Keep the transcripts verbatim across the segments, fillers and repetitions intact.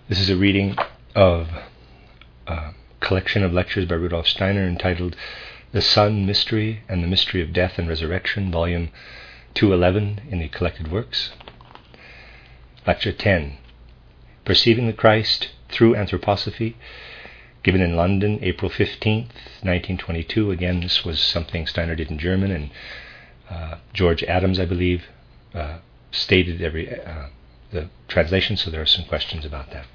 This is a reading of a collection of lectures by Rudolf Steiner entitled The Sun Mystery and the Mystery of Death and Resurrection, Volume two eleven in the Collected Works. Lecture ten, Perceiving the Christ Through Anthroposophy, given in London, April fifteenth, nineteen twenty-two. Again, this was something Steiner did in German, and uh, George Adams, I believe, uh, stated every uh, the translation, so there are some questions about that.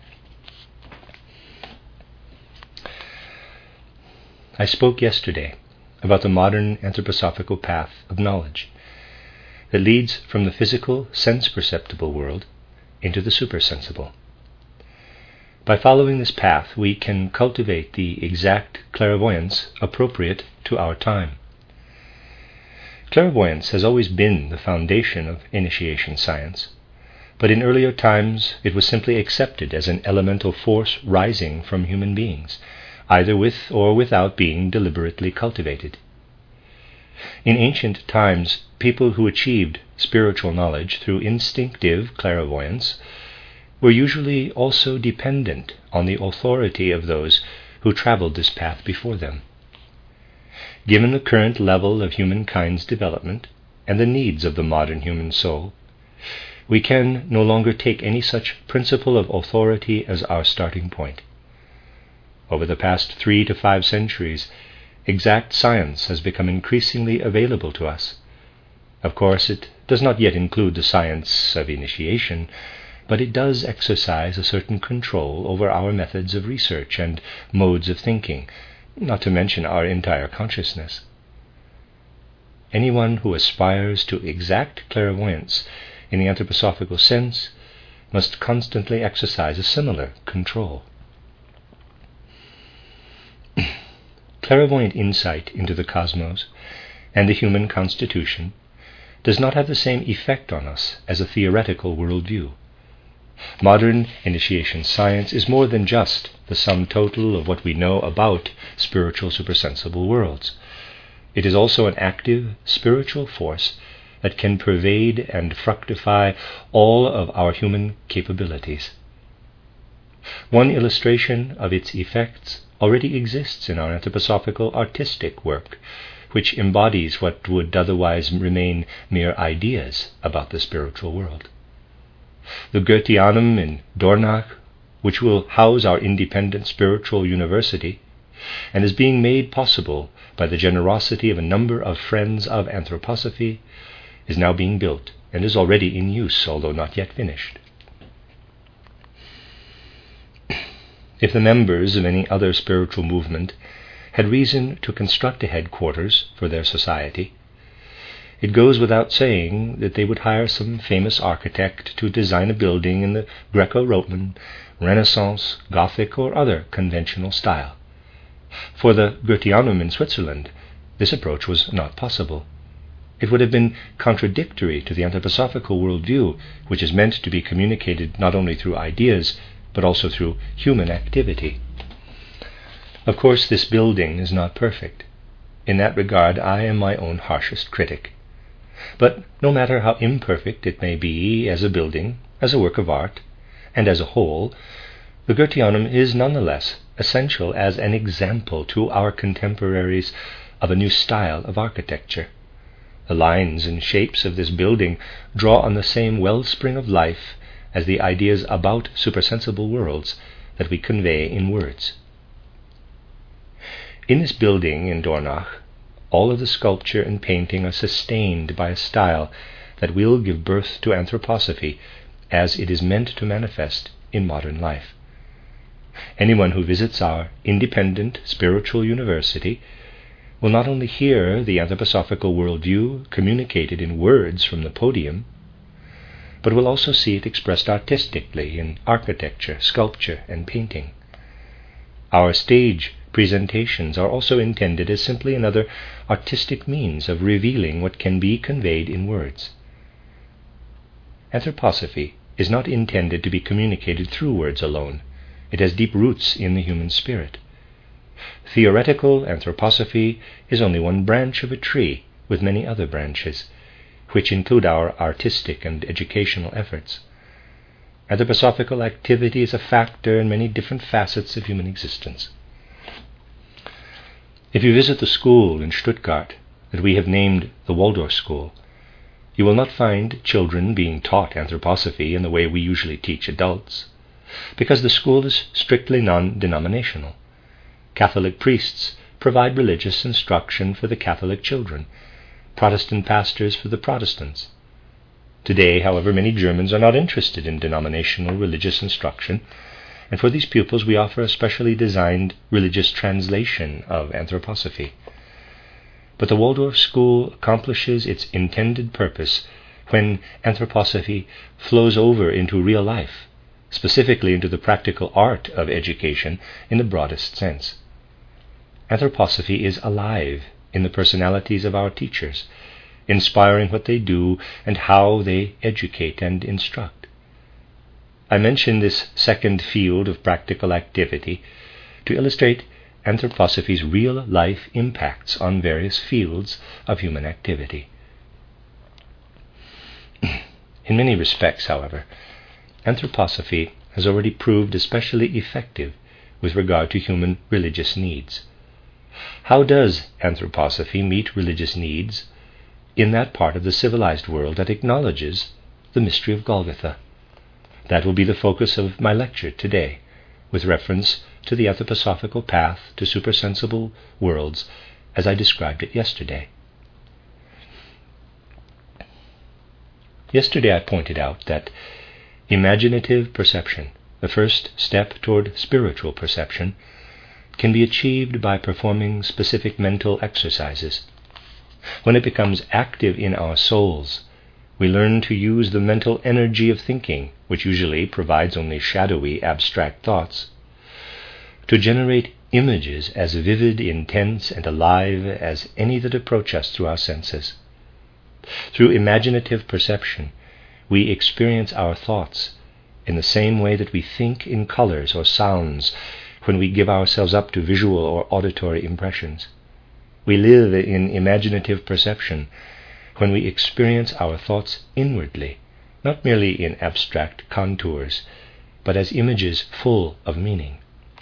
I spoke yesterday about the modern anthroposophical path of knowledge that leads from the physical, sense-perceptible world into the supersensible. By following this path, we can cultivate the exact clairvoyance appropriate to our time. Clairvoyance has always been the foundation of initiation science, but in earlier times it was simply accepted as an elemental force rising from human beings, either with or without being deliberately cultivated. In ancient times, people who achieved spiritual knowledge through instinctive clairvoyance were usually also dependent on the authority of those who traveled this path before them. Given the current level of humankind's development and the needs of the modern human soul, we can no longer take any such principle of authority as our starting point. Over the past three to five centuries, exact science has become increasingly available to us. Of course, it does not yet include the science of initiation, but it does exercise a certain control over our methods of research and modes of thinking, not to mention our entire consciousness. Anyone who aspires to exact clairvoyance in the anthroposophical sense must constantly exercise a similar control. Clairvoyant insight into the cosmos and the human constitution does not have the same effect on us as a theoretical worldview. Modern initiation science is more than just the sum total of what we know about spiritual supersensible worlds. It is also an active spiritual force that can pervade and fructify all of our human capabilities. One illustration of its effects already exists in our anthroposophical artistic work, which embodies what would otherwise remain mere ideas about the spiritual world. The Goetheanum in Dornach, which will house our independent spiritual university, and is being made possible by the generosity of a number of friends of anthroposophy, is now being built and is already in use, although not yet finished. If the members of any other spiritual movement had reason to construct a headquarters for their society, it goes without saying that they would hire some famous architect to design a building in the Greco-Roman, Renaissance, Gothic, or other conventional style. For the Goetheanum in Switzerland, this approach was not possible. It would have been contradictory to the anthroposophical worldview, which is meant to be communicated not only through ideas, but also through human activity. Of course, this building is not perfect. In that regard, I am my own harshest critic. But no matter how imperfect it may be as a building, as a work of art, and as a whole, the Goetheanum is nonetheless essential as an example to our contemporaries of a new style of architecture. The lines and shapes of this building draw on the same wellspring of life as the ideas about supersensible worlds that we convey in words. In this building in Dornach, all of the sculpture and painting are sustained by a style that will give birth to anthroposophy as it is meant to manifest in modern life. Anyone who visits our independent spiritual university will not only hear the anthroposophical worldview communicated in words from the podium, but will also see it expressed artistically in architecture, sculpture, and painting. Our stage presentations are also intended as simply another artistic means of revealing what can be conveyed in words. Anthroposophy is not intended to be communicated through words alone. It has deep roots in the human spirit. Theoretical anthroposophy is only one branch of a tree with many other branches, which include our artistic and educational efforts. Anthroposophical activity is a factor in many different facets of human existence. If you visit the school in Stuttgart that we have named the Waldorf School, you will not find children being taught anthroposophy in the way we usually teach adults, because the school is strictly non-denominational. Catholic priests provide religious instruction for the Catholic children, Protestant pastors for the Protestants. Today, however, many Germans are not interested in denominational religious instruction, and for these pupils we offer a specially designed religious translation of anthroposophy. But the Waldorf School accomplishes its intended purpose when anthroposophy flows over into real life, specifically into the practical art of education in the broadest sense. Anthroposophy is alive in the personalities of our teachers, inspiring what they do and how they educate and instruct. I mention this second field of practical activity to illustrate anthroposophy's real-life impacts on various fields of human activity. In many respects, however, anthroposophy has already proved especially effective with regard to human religious needs. How does anthroposophy meet religious needs in that part of the civilized world that acknowledges the mystery of Golgotha? That will be the focus of my lecture today, with reference to the anthroposophical path to supersensible worlds as I described it yesterday. Yesterday I pointed out that imaginative perception, the first step toward spiritual perception, can be achieved by performing specific mental exercises. When it becomes active in our souls, we learn to use the mental energy of thinking, which usually provides only shadowy, abstract thoughts, to generate images as vivid, intense, and alive as any that approach us through our senses. Through imaginative perception, we experience our thoughts in the same way that we think in colors or sounds when we give ourselves up to visual or auditory impressions. We live in imaginative perception when we experience our thoughts inwardly, not merely in abstract contours, but as images full of meaning.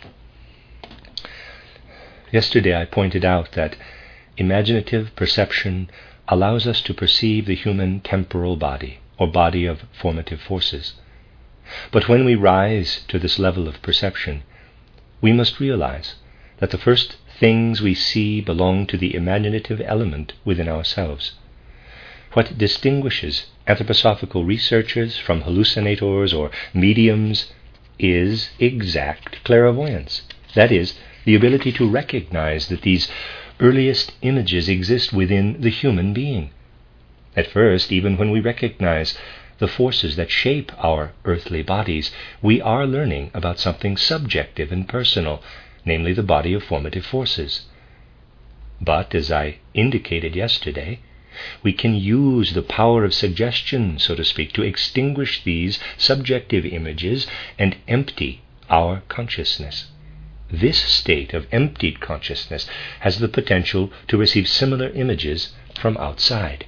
Yesterday I pointed out that imaginative perception allows us to perceive the human temporal body, or body of formative forces. But when we rise to this level of perception, we must realize that the first things we see belong to the imaginative element within ourselves. What distinguishes anthroposophical researchers from hallucinators or mediums is exact clairvoyance. That is, the ability to recognize that these earliest images exist within the human being. At first, even when we recognize the forces that shape our earthly bodies, we are learning about something subjective and personal, namely the body of formative forces. But, as I indicated yesterday, we can use the power of suggestion, so to speak, to extinguish these subjective images and empty our consciousness. This state of emptied consciousness has the potential to receive similar images from outside.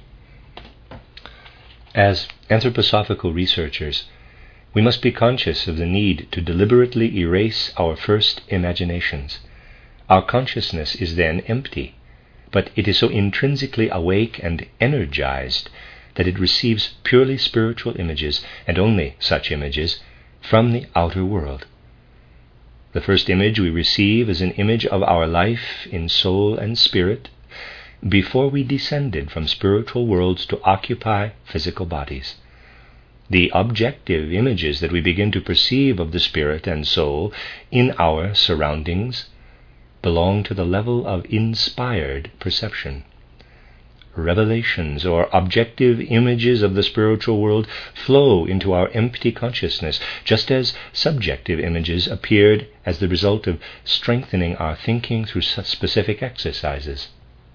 As anthroposophical researchers, we must be conscious of the need to deliberately erase our first imaginations. Our consciousness is then empty, but it is so intrinsically awake and energized that it receives purely spiritual images, and only such images, from the outer world. The first image we receive is an image of our life in soul and spirit before we descended from spiritual worlds to occupy physical bodies. The objective images that we begin to perceive of the spirit and soul in our surroundings belong to the level of inspired perception. Revelations or objective images of the spiritual world flow into our empty consciousness, just as subjective images appeared as the result of strengthening our thinking through specific exercises.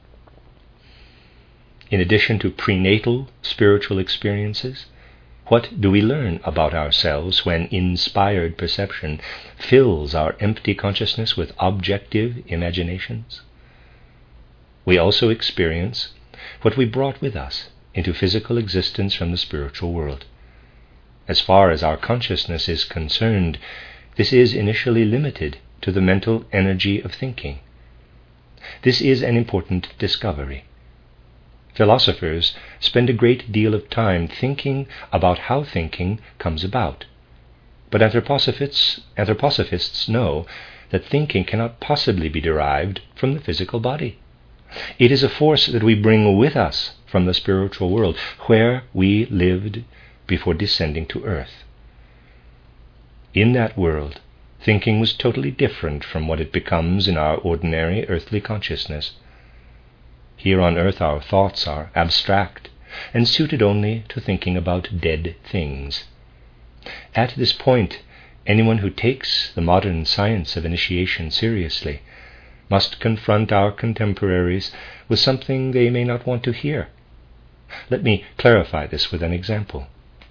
In addition to prenatal spiritual experiences, what do we learn about ourselves when inspired perception fills our empty consciousness with objective imaginations? We also experience what we brought with us into physical existence from the spiritual world. as far as our consciousness is concerned, this is initially limited to the mental energy of thinking. This is an important discovery. Philosophers spend a great deal of time thinking about how thinking comes about. But anthroposophists, anthroposophists know that thinking cannot possibly be derived from the physical body. It is a force that we bring with us from the spiritual world, where we lived before descending to earth. In that world, thinking was totally different from what it becomes in our ordinary earthly consciousness. Here on earth our thoughts are abstract and suited only to thinking about dead things. At this point, anyone who takes the modern science of initiation seriously must confront our contemporaries with something they may not want to hear. Let me clarify this with an example.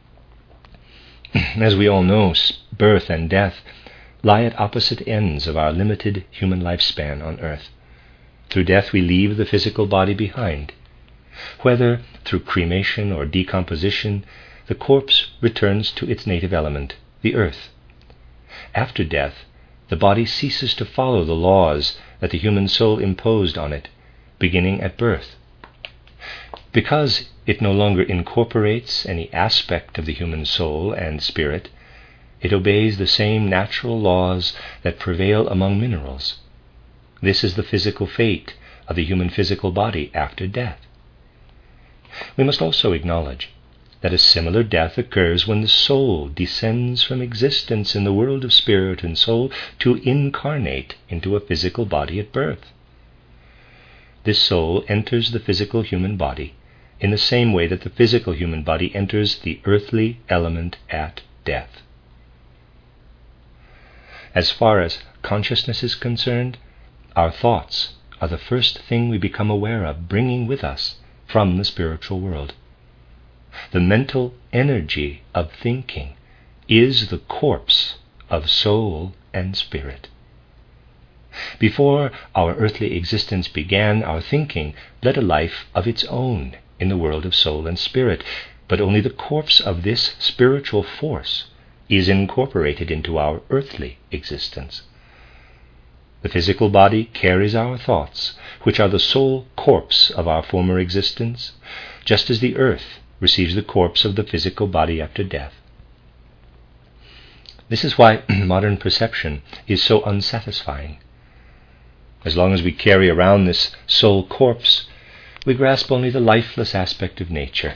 As we all know, birth and death lie at opposite ends of our limited human lifespan on earth. Through death we leave the physical body behind. Whether through cremation or decomposition, the corpse returns to its native element, the earth. After death, the body ceases to follow the laws that the human soul imposed on it, beginning at birth. Because it no longer incorporates any aspect of the human soul and spirit, it obeys the same natural laws that prevail among minerals. This is the physical fate of the human physical body after death. We must also acknowledge that a similar death occurs when the soul descends from existence in the world of spirit and soul to incarnate into a physical body at birth. This soul enters the physical human body in the same way that the physical human body enters the earthly element at death. As far as consciousness is concerned, our thoughts are the first thing we become aware of, bringing with us from the spiritual world. The mental energy of thinking is the corpse of soul and spirit. Before our earthly existence began, our thinking led a life of its own in the world of soul and spirit, but only the corpse of this spiritual force is incorporated into our earthly existence. The physical body carries our thoughts, which are the sole corpse of our former existence, just as the earth receives the corpse of the physical body after death. This is why modern perception is so unsatisfying. As long as we carry around this soul corpse, we grasp only the lifeless aspect of nature.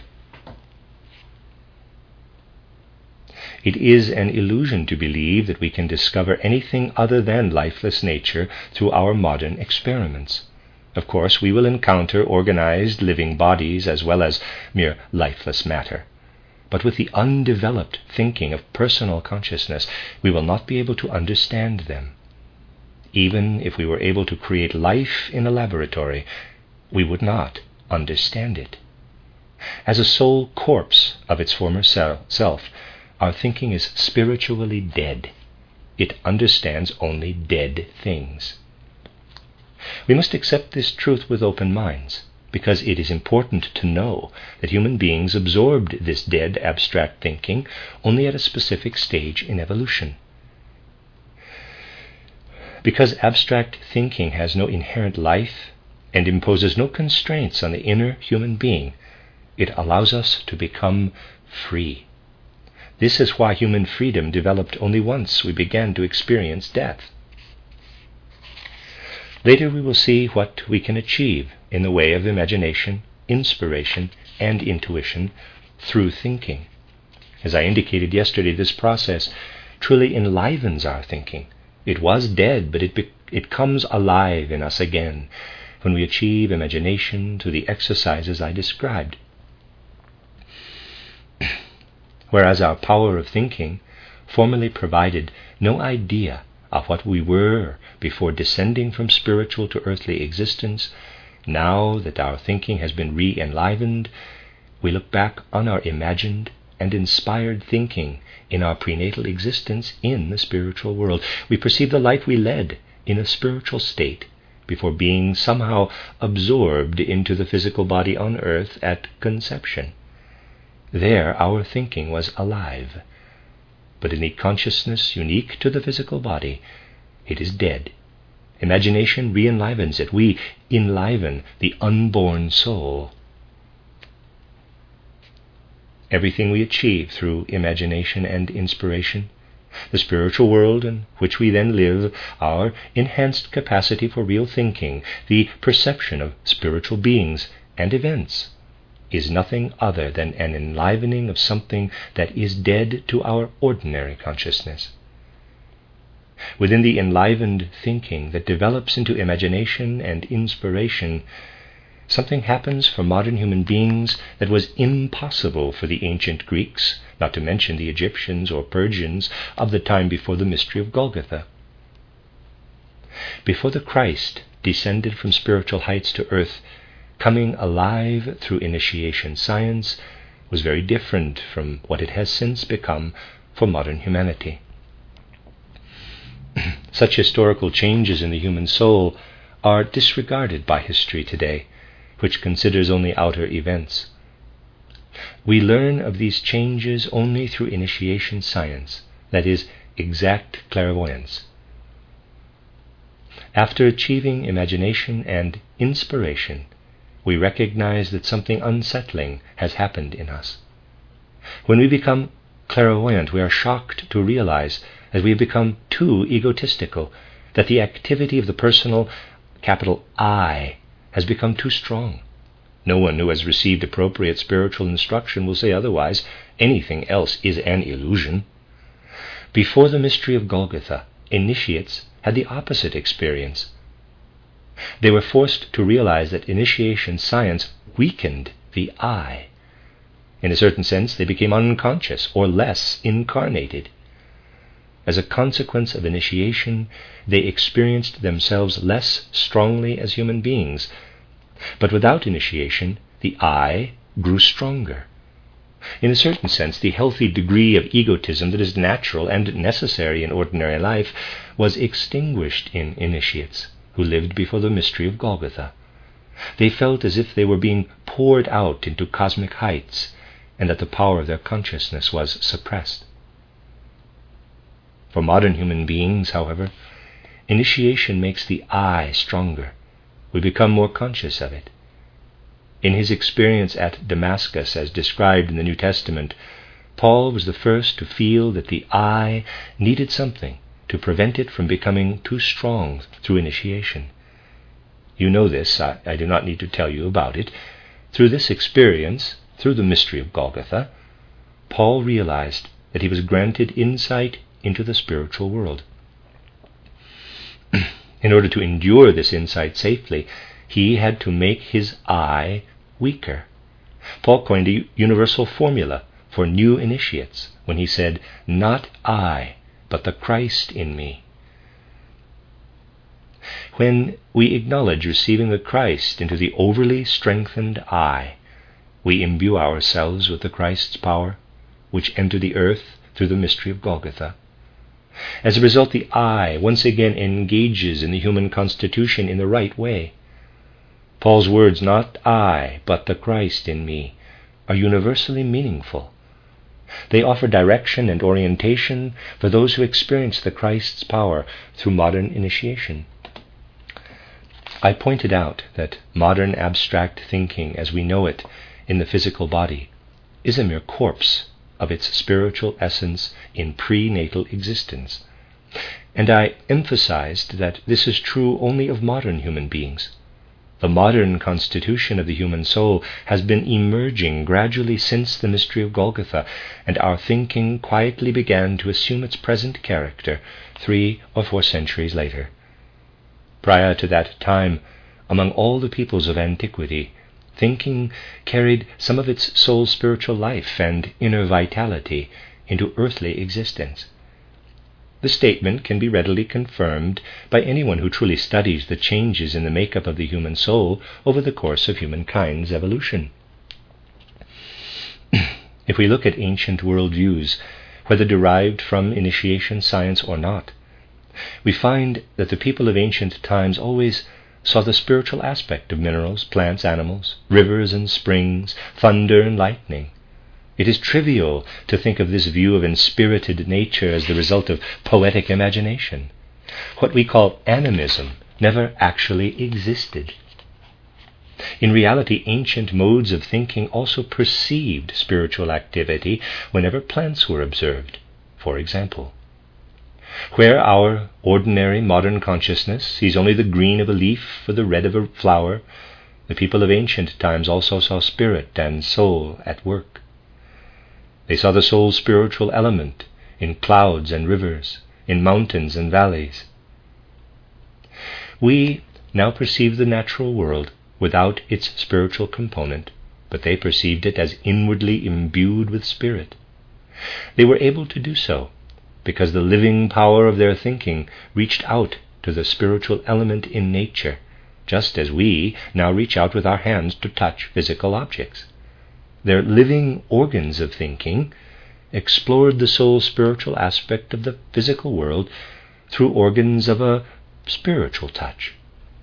It is an illusion to believe that we can discover anything other than lifeless nature through our modern experiments. Of course, we will encounter organized living bodies as well as mere lifeless matter. But with the undeveloped thinking of personal consciousness, we will not be able to understand them. Even if we were able to create life in a laboratory, we would not understand it. As a soul corpse of its former self, our thinking is spiritually dead. It understands only dead things. We must accept this truth with open minds, because it is important to know that human beings absorbed this dead abstract thinking only at a specific stage in evolution. Because abstract thinking has no inherent life and imposes no constraints on the inner human being, it allows us to become free. This is why human freedom developed only once we began to experience death. Later we will see what we can achieve in the way of imagination, inspiration, and intuition through thinking. As I indicated yesterday, this process truly enlivens our thinking. It was dead, but it, be- it comes alive in us again when we achieve imagination through the exercises I described. Whereas our power of thinking formerly provided no idea of what we were before descending from spiritual to earthly existence, now that our thinking has been re-enlivened, we look back on our imagined and inspired thinking in our prenatal existence in the spiritual world. We perceive the life we led in a spiritual state before being somehow absorbed into the physical body on earth at conception. There our thinking was alive but in the consciousness unique to the physical body, it is dead. Imagination re-enlivens it. We enliven the unborn soul. Everything we achieve through imagination and inspiration, the spiritual world in which we then live, our enhanced capacity for real thinking, the perception of spiritual beings and events, is nothing other than an enlivening of something that is dead to our ordinary consciousness. Within the enlivened thinking that develops into imagination and inspiration, something happens for modern human beings that was impossible for the ancient Greeks, not to mention the Egyptians or Persians of the time before the mystery of Golgotha. Before the Christ descended from spiritual heights to earth, coming alive through initiation science was very different from what it has since become for modern humanity. Such historical changes in the human soul are disregarded by history today, which considers only outer events. We learn of these changes only through initiation science, that is, exact clairvoyance. After achieving imagination and inspiration, we recognize that something unsettling has happened in us. When we become clairvoyant, we are shocked to realize that we have become too egotistical, that the activity of the personal, capital I, has become too strong. No one who has received appropriate spiritual instruction will say otherwise. Anything else is an illusion. Before the mystery of Golgotha, initiates had the opposite experience. They were forced to realize that initiation science weakened the I. In a certain sense, they became unconscious or less incarnated. As a consequence of initiation, they experienced themselves less strongly as human beings. But without initiation, the I grew stronger. In a certain sense, the healthy degree of egotism that is natural and necessary in ordinary life was extinguished in initiates who lived before the mystery of Golgotha. They felt as if they were being poured out into cosmic heights, and that the power of their consciousness was suppressed. For modern human beings, however, initiation makes the I stronger. We become more conscious of it. In his experience at Damascus, as described in the New Testament, Paul was the first to feel that the I needed something to prevent it from becoming too strong through initiation. You know this, I, I do not need to tell you about it. Through this experience, through the mystery of Golgotha, Paul realized that he was granted insight into the spiritual world. In order to endure this insight safely, he had to make his I weaker. Paul coined a universal formula for new initiates when he said, "Not I, but the Christ in me." When we acknowledge receiving the Christ into the overly strengthened I, we imbue ourselves with the Christ's power, which entered the earth through the mystery of Golgotha. As a result, the I once again engages in the human constitution in the right way. Paul's words, "Not I, but the Christ in me," are universally meaningful. They offer direction and orientation for those who experience the Christ's power through modern initiation. I pointed out that modern abstract thinking as we know it in the physical body is a mere corpse of its spiritual essence in prenatal existence. And I emphasized that this is true only of modern human beings. The modern constitution of the human soul has been emerging gradually since the mystery of Golgotha, and our thinking quietly began to assume its present character three or four centuries later. Prior to that time, among all the peoples of antiquity, thinking carried some of its soul's spiritual life and inner vitality into earthly existence. The statement can be readily confirmed by anyone who truly studies the changes in the makeup of the human soul over the course of humankind's evolution. If we look at ancient worldviews, whether derived from initiation science or not, we find that the people of ancient times always saw the spiritual aspect of minerals, plants, animals, rivers and springs, thunder and lightning. It is trivial to think of this view of inspirited nature as the result of poetic imagination. What we call animism never actually existed. In reality, ancient modes of thinking also perceived spiritual activity whenever plants were observed, for example. Where our ordinary modern consciousness sees only the green of a leaf or the red of a flower, the people of ancient times also saw spirit and soul at work. They saw the soul's spiritual element in clouds and rivers, in mountains and valleys. We now perceive the natural world without its spiritual component, but they perceived it as inwardly imbued with spirit. They were able to do so because the living power of their thinking reached out to the spiritual element in nature, just as we now reach out with our hands to touch physical objects. Their living organs of thinking explored the soul's spiritual aspect of the physical world through organs of a spiritual touch.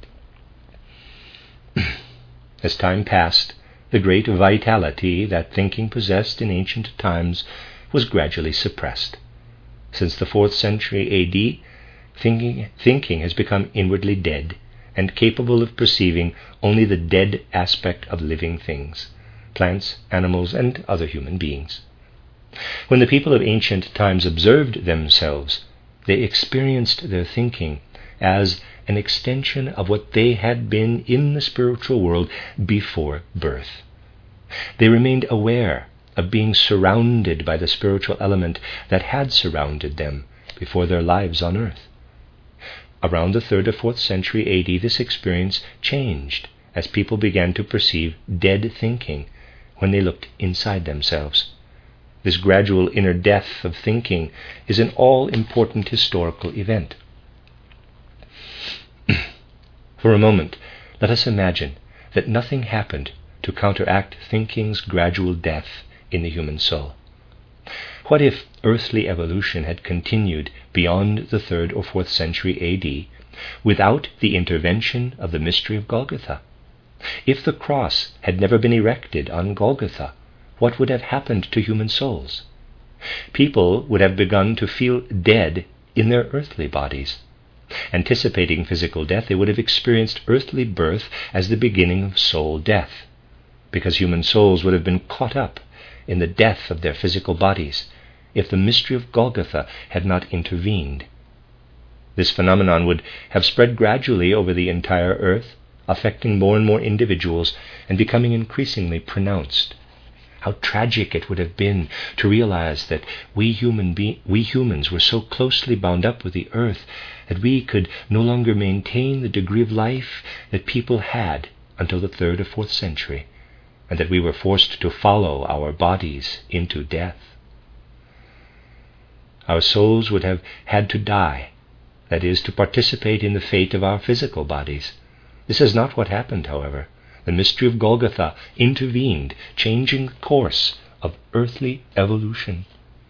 As time passed, the great vitality that thinking possessed in ancient times was gradually suppressed. Since the fourth century A D, thinking, thinking has become inwardly dead and capable of perceiving only the dead aspect of living things, plants, animals, and other human beings. When the people of ancient times observed themselves, they experienced their thinking as an extension of what they had been in the spiritual world before birth. They remained aware of being surrounded by the spiritual element that had surrounded them before their lives on earth. Around the third or fourth century A D, this experience changed as people began to perceive dead thinking when they looked inside themselves. This gradual inner death of thinking is an all-important historical event. For a moment, let us imagine that nothing happened to counteract thinking's gradual death in the human soul. What if earthly evolution had continued beyond the third or fourth century A D without the intervention of the mystery of Golgotha? If the cross had never been erected on Golgotha, what would have happened to human souls? People would have begun to feel dead in their earthly bodies. Anticipating physical death, they would have experienced earthly birth as the beginning of soul death, because human souls would have been caught up in the death of their physical bodies if the mystery of Golgotha had not intervened. This phenomenon would have spread gradually over the entire earth, affecting more and more individuals and becoming increasingly pronounced. How tragic it would have been to realize that we human be- we humans were so closely bound up with the earth that we could no longer maintain the degree of life that people had until the third or fourth century, and that we were forced to follow our bodies into death. Our souls would have had to die, that is, to participate in the fate of our physical bodies. This is not what happened, however. The mystery of Golgotha intervened, changing the course of earthly evolution.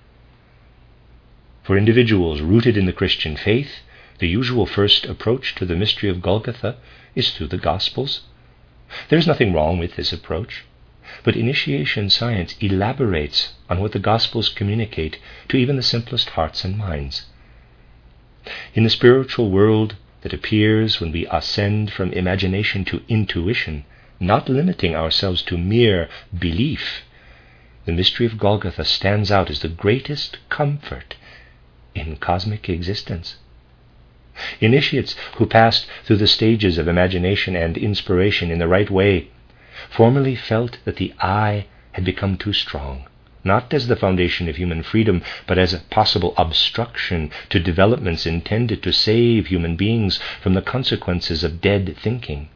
For individuals rooted in the Christian faith, the usual first approach to the mystery of Golgotha is through the Gospels. There is nothing wrong with this approach, but initiation science elaborates on what the Gospels communicate to even the simplest hearts and minds. In the spiritual world that appears when we ascend from imagination to intuition, not limiting ourselves to mere belief, the mystery of Golgotha stands out as the greatest comfort in cosmic existence. Initiates who passed through the stages of imagination and inspiration in the right way formerly felt that the I had become too strong, not as the foundation of human freedom, but as a possible obstruction to developments intended to save human beings from the consequences of dead thinking.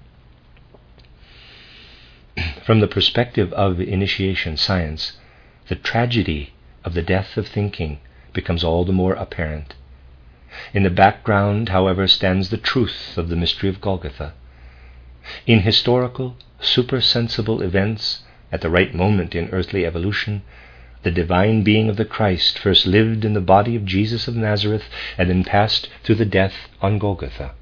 From the perspective of initiation science, the tragedy of the death of thinking becomes all the more apparent. In the background, however, stands the truth of the mystery of Golgotha. In historical, supersensible events, at the right moment in earthly evolution, the divine being of the Christ first lived in the body of Jesus of Nazareth and then passed through the death on Golgotha.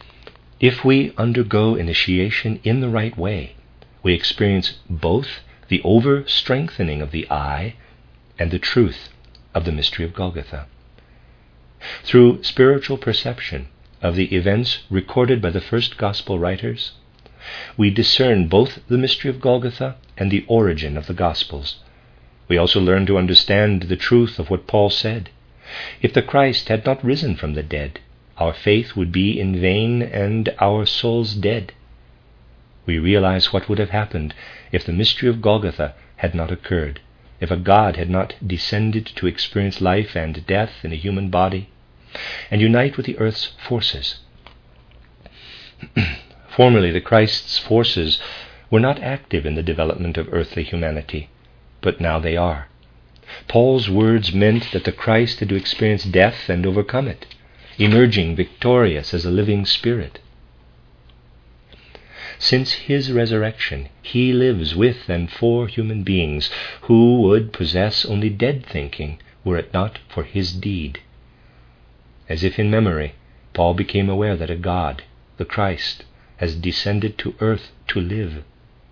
If we undergo initiation in the right way, we experience both the over-strengthening of the I and the truth of the mystery of Golgotha. Through spiritual perception of the events recorded by the first gospel writers, we discern both the mystery of Golgotha and the origin of the Gospels. We also learn to understand the truth of what Paul said: "If the Christ had not risen from the dead, our faith would be in vain and our souls dead." We realize what would have happened if the mystery of Golgotha had not occurred, if a God had not descended to experience life and death in a human body and unite with the earth's forces. Formerly, the Christ's forces were not active in the development of earthly humanity, but now they are. Paul's words meant that the Christ had to experience death and overcome it, emerging victorious as a living spirit. Since his resurrection, he lives with and for human beings who would possess only dead thinking were it not for his deed. As if in memory, Paul became aware that a God, the Christ, has descended to earth to live.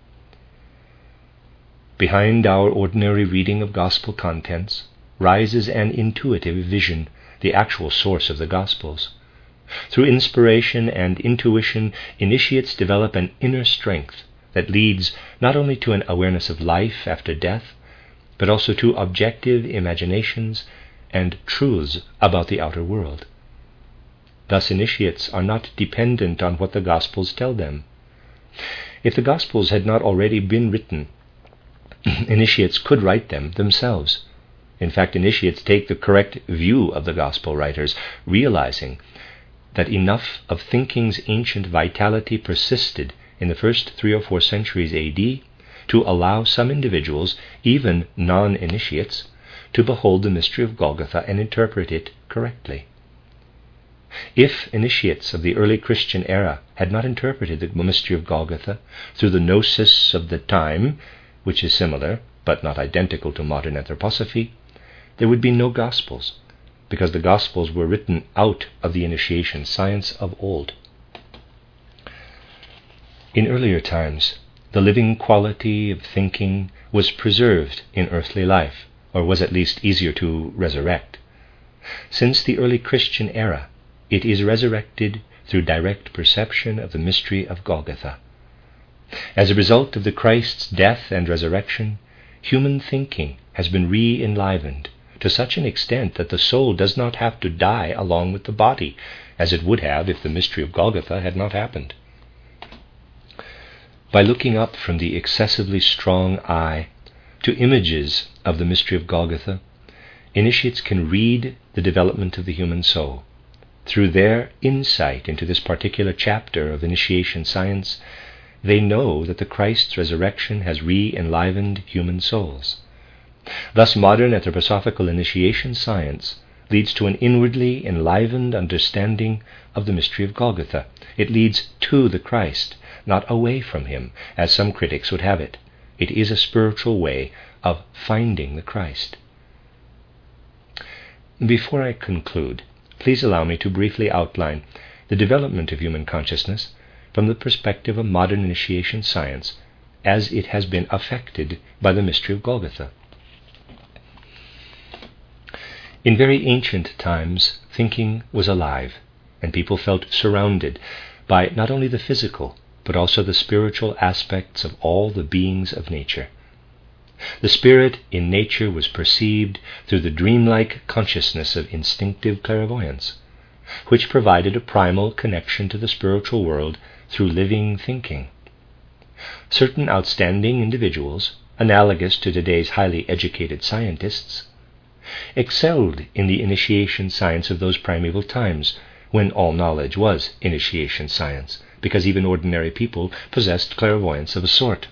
Behind our ordinary reading of gospel contents rises an intuitive vision, the actual source of the Gospels. Through inspiration and intuition, initiates develop an inner strength that leads not only to an awareness of life after death, but also to objective imaginations and truths about the outer world. Thus, initiates are not dependent on what the Gospels tell them. If the Gospels had not already been written, initiates could write them themselves. In fact, initiates take the correct view of the Gospel writers, realizing that enough of thinking's ancient vitality persisted in the first three or four centuries A D to allow some individuals, even non-initiates, to behold the mystery of Golgotha and interpret it correctly. If initiates of the early Christian era had not interpreted the mystery of Golgotha through the gnosis of the time, which is similar but not identical to modern anthroposophy, there would be no Gospels, because the Gospels were written out of the initiation science of old. In earlier times, the living quality of thinking was preserved in earthly life, or was at least easier to resurrect. Since the early Christian era, it is resurrected through direct perception of the mystery of Golgotha. As a result of the Christ's death and resurrection, human thinking has been re-enlivened to such an extent that the soul does not have to die along with the body, as it would have if the mystery of Golgotha had not happened. By looking up from the excessively strong eye to images of the mystery of Golgotha, initiates can read the development of the human soul. Through their insight into this particular chapter of initiation science, they know that the Christ's resurrection has re-enlivened human souls. Thus, modern anthroposophical initiation science leads to an inwardly enlivened understanding of the mystery of Golgotha. It leads to the Christ, not away from him, as some critics would have it. It is a spiritual way of finding the Christ. Before I conclude, please allow me to briefly outline the development of human consciousness from the perspective of modern initiation science as it has been affected by the mystery of Golgotha. In very ancient times, thinking was alive, and people felt surrounded by not only the physical, but also the spiritual aspects of all the beings of nature. The spirit in nature was perceived through the dreamlike consciousness of instinctive clairvoyance, which provided a primal connection to the spiritual world through living thinking. Certain outstanding individuals, analogous to today's highly educated scientists, excelled in the initiation science of those primeval times, when all knowledge was initiation science, because even ordinary people possessed clairvoyance of a sort.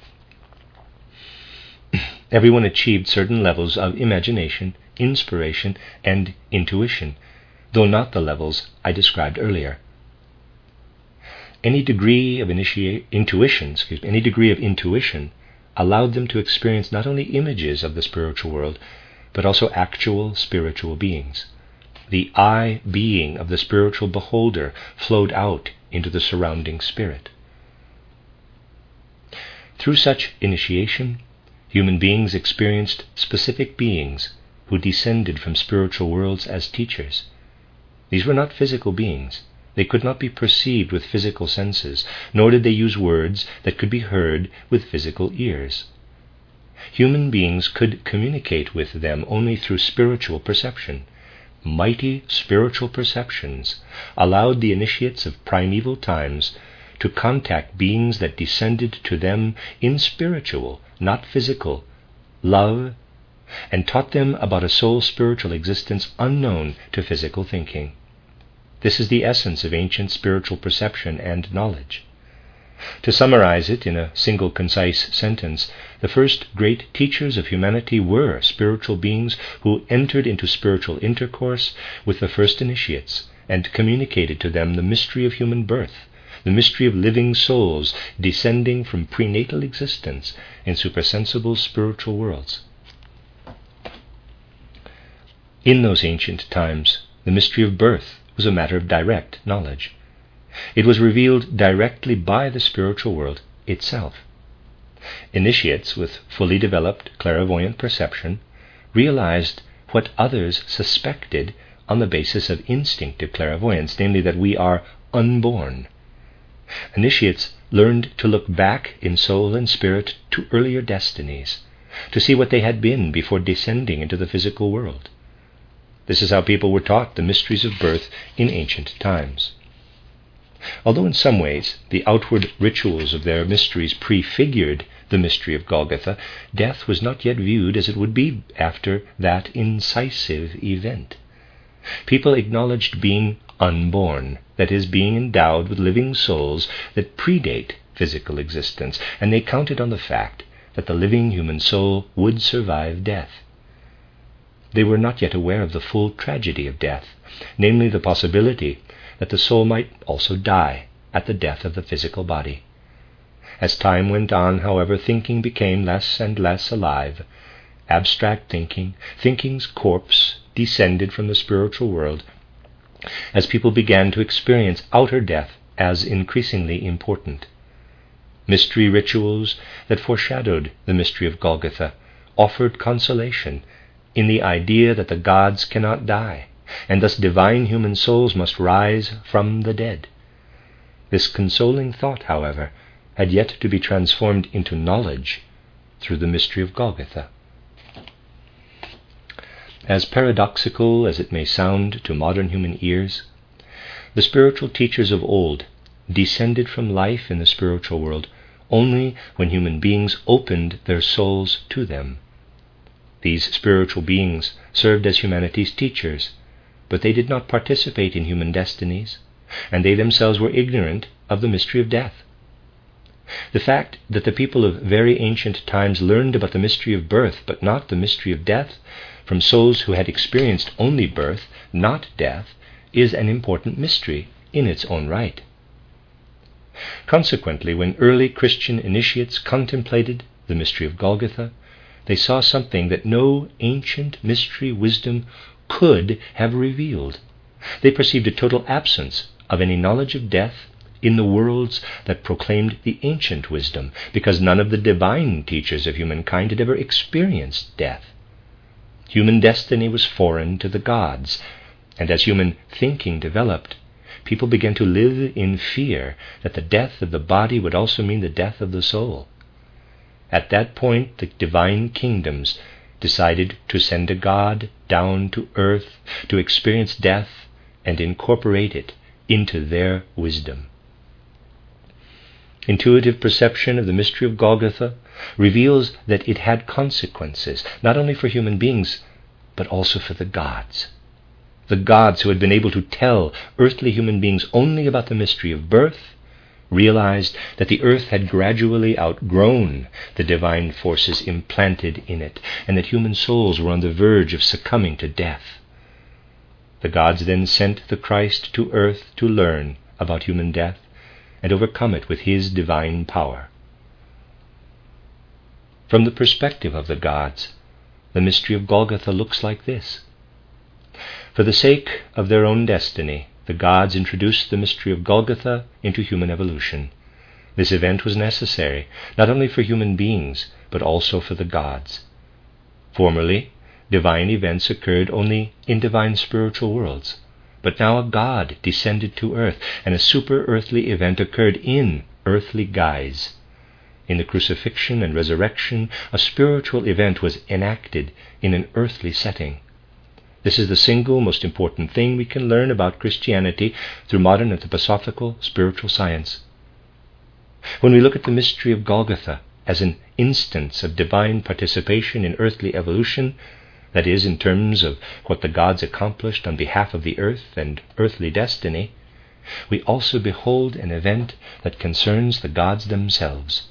Everyone achieved certain levels of imagination, inspiration, and intuition, though not the levels I described earlier. Any degree of initiate, intuition, excuse me, any degree of intuition allowed them to experience not only images of the spiritual world, but also actual spiritual beings. The I being of the spiritual beholder flowed out into the surrounding spirit. Through such initiation, Human beings experienced specific beings who descended from spiritual worlds as teachers. These were not physical beings. They could not be perceived with physical senses, nor did they use words that could be heard with physical ears. Human beings could communicate with them only through spiritual perception. Mighty spiritual perceptions allowed the initiates of primeval times to contact beings that descended to them in spiritual, not physical, love, and taught them about a soul spiritual existence unknown to physical thinking. This is the essence of ancient spiritual perception and knowledge. To summarize it in a single concise sentence, the first great teachers of humanity were spiritual beings who entered into spiritual intercourse with the first initiates and communicated to them the mystery of human birth, the mystery of living souls descending from prenatal existence in supersensible spiritual worlds. In those ancient times, the mystery of birth was a matter of direct knowledge. It was revealed directly by the spiritual world itself. Initiates with fully developed clairvoyant perception realized what others suspected on the basis of instinctive clairvoyance, namely that we are unborn. Initiates learned to look back in soul and spirit to earlier destinies, to see what they had been before descending into the physical world. This is how people were taught the mysteries of birth in ancient times. Although in some ways the outward rituals of their mysteries prefigured the mystery of Golgotha, death was not yet viewed as it would be after that incisive event. People acknowledged being unborn, that is, being endowed with living souls that predate physical existence, and they counted on the fact that the living human soul would survive death. They were not yet aware of the full tragedy of death, namely the possibility that the soul might also die at the death of the physical body. As time went on, however, thinking became less and less alive. Abstract thinking, thinking's corpse, descended from the spiritual world as people began to experience outer death as increasingly important. Mystery rituals that foreshadowed the mystery of Golgotha offered consolation in the idea that the gods cannot die, and thus divine human souls must rise from the dead. This consoling thought, however, had yet to be transformed into knowledge through the mystery of Golgotha. As paradoxical as it may sound to modern human ears, the spiritual teachers of old descended from life in the spiritual world only when human beings opened their souls to them. These spiritual beings served as humanity's teachers, but they did not participate in human destinies, and they themselves were ignorant of the mystery of death. The fact that the people of very ancient times learned about the mystery of birth, but not the mystery of death, from souls who had experienced only birth, not death, is an important mystery in its own right. Consequently, when early Christian initiates contemplated the mystery of Golgotha, they saw something that no ancient mystery wisdom could have revealed. They perceived a total absence of any knowledge of death in the worlds that proclaimed the ancient wisdom, because none of the divine teachers of humankind had ever experienced death. Human destiny was foreign to the gods, and as human thinking developed, people began to live in fear that the death of the body would also mean the death of the soul. At that point, the divine kingdoms decided to send a god down to earth to experience death and incorporate it into their wisdom. Intuitive perception of the mystery of Golgotha reveals that it had consequences, not only for human beings, but also for the gods. The gods who had been able to tell earthly human beings only about the mystery of birth realized that the earth had gradually outgrown the divine forces implanted in it, and that human souls were on the verge of succumbing to death. The gods then sent the Christ to earth to learn about human death and overcome it with his divine power. From the perspective of the gods, the mystery of Golgotha looks like this. For the sake of their own destiny, the gods introduced the mystery of Golgotha into human evolution. This event was necessary, not only for human beings, but also for the gods. Formerly, divine events occurred only in divine spiritual worlds, but now a god descended to earth, and a super-earthly event occurred in earthly guise. In the crucifixion and resurrection, a spiritual event was enacted in an earthly setting. This is the single most important thing we can learn about Christianity through modern anthroposophical spiritual science. When we look at the mystery of Golgotha as an instance of divine participation in earthly evolution, that is, in terms of what the gods accomplished on behalf of the earth and earthly destiny, we also behold an event that concerns the gods themselves.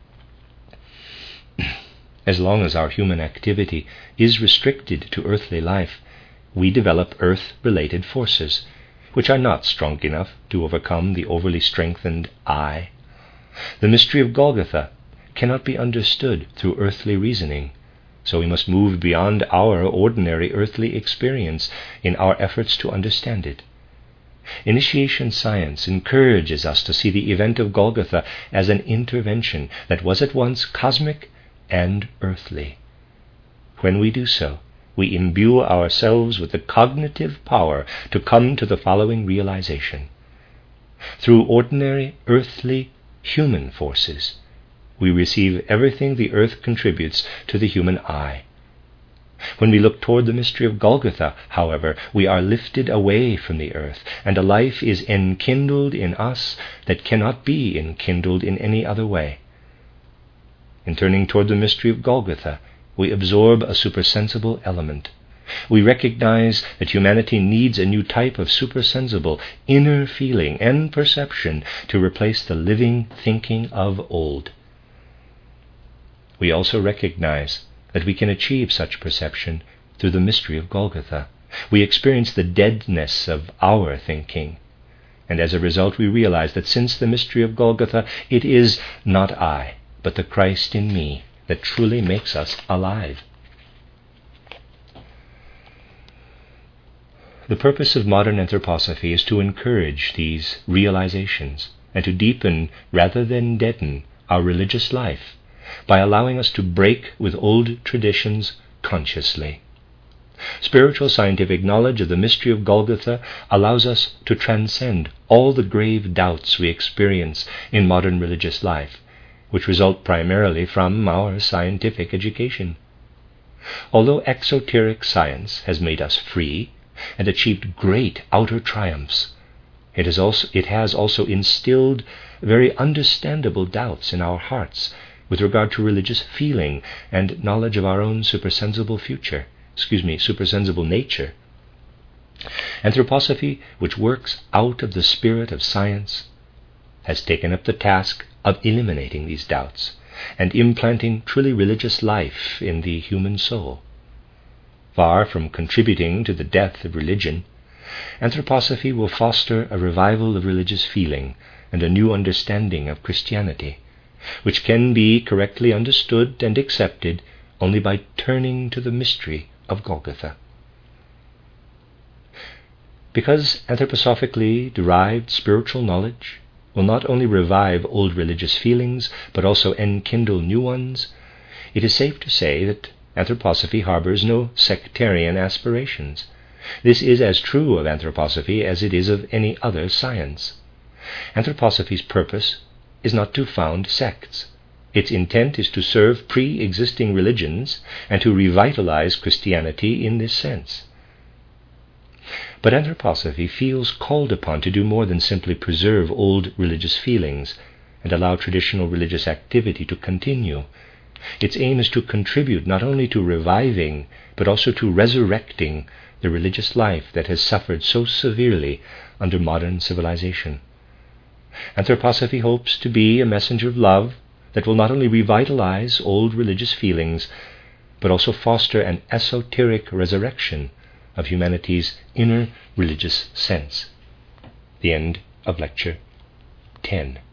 As long as our human activity is restricted to earthly life, we develop earth-related forces, which are not strong enough to overcome the overly strengthened I. The mystery of Golgotha cannot be understood through earthly reasoning, so we must move beyond our ordinary earthly experience in our efforts to understand it. Initiation science encourages us to see the event of Golgotha as an intervention that was at once cosmic and earthly. When we do so, we imbue ourselves with the cognitive power to come to the following realization. Through ordinary earthly human forces, we receive everything the earth contributes to the human eye. When we look toward the mystery of Golgotha, however, we are lifted away from the earth, and a life is enkindled in us that cannot be enkindled in any other way. In turning toward the mystery of Golgotha, we absorb a supersensible element. We recognize that humanity needs a new type of supersensible inner feeling and perception to replace the living thinking of old. We also recognize that we can achieve such perception through the mystery of Golgotha. We experience the deadness of our thinking, and as a result we realize that since the mystery of Golgotha, it is not I, but the Christ in me that truly makes us alive. The purpose of modern anthroposophy is to encourage these realizations and to deepen rather than deaden our religious life by allowing us to break with old traditions consciously. Spiritual scientific knowledge of the mystery of Golgotha allows us to transcend all the grave doubts we experience in modern religious life, which result primarily from our scientific education. Although exoteric science has made us free and achieved great outer triumphs, it has also, it has also instilled very understandable doubts in our hearts with regard to religious feeling and knowledge of our own supersensible future, excuse me, supersensible nature. Anthroposophy, which works out of the spirit of science, has taken up the task of eliminating these doubts and implanting truly religious life in the human soul. Far from contributing to the death of religion, anthroposophy will foster a revival of religious feeling and a new understanding of Christianity, which can be correctly understood and accepted only by turning to the mystery of Golgotha. Because anthroposophically derived spiritual knowledge will not only revive old religious feelings, but also enkindle new ones, it is safe to say that anthroposophy harbors no sectarian aspirations. This is as true of anthroposophy as it is of any other science. Anthroposophy's purpose is not to found sects. Its intent is to serve pre-existing religions and to revitalize Christianity in this sense. But anthroposophy feels called upon to do more than simply preserve old religious feelings and allow traditional religious activity to continue. Its aim is to contribute not only to reviving, but also to resurrecting the religious life that has suffered so severely under modern civilization. Anthroposophy hopes to be a messenger of love that will not only revitalize old religious feelings, but also foster an esoteric resurrection of humanity's inner religious sense. The end of Lecture ten.